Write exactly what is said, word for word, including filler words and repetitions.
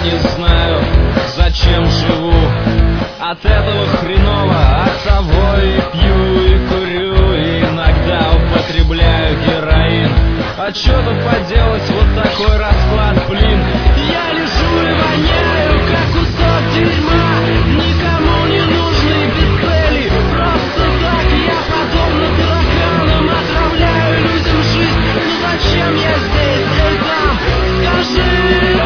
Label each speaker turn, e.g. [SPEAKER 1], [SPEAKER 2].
[SPEAKER 1] не знаю, зачем живу. От этого хреново, от того и пью, и курю, и иногда употребляю героин. А чё тут поделать, вот такой расклад, блин. Я лежу и воняю, как кусок дерьма, никому не нужный, без цели. Просто так я, подобно тараканам, отравляю людям жизнь. Ну зачем я здесь, эй там, скажи?